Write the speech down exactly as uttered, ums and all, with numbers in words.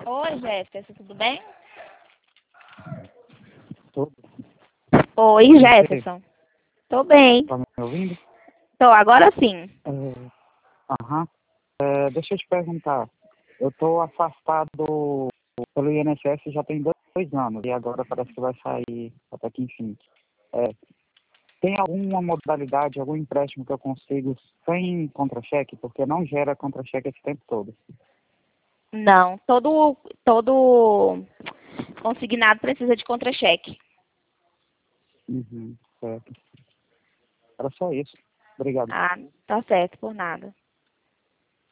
Oi, Jefferson, tudo bem? Tô. Oi, E você, Jefferson. Tô bem. tá me ouvindo? Tô, agora sim. É, Aham. É, deixa eu te perguntar. Eu tô afastado pelo I N S S já tem dois, dois anos e agora parece que vai sair até que enfim. É, tem alguma modalidade, algum empréstimo que eu consigo sem contra-cheque? Porque não gera contra-cheque esse tempo todo. Não, todo, todo consignado precisa de contra-cheque. Uhum, certo. Era só isso. Obrigado. Ah, tá certo, por nada.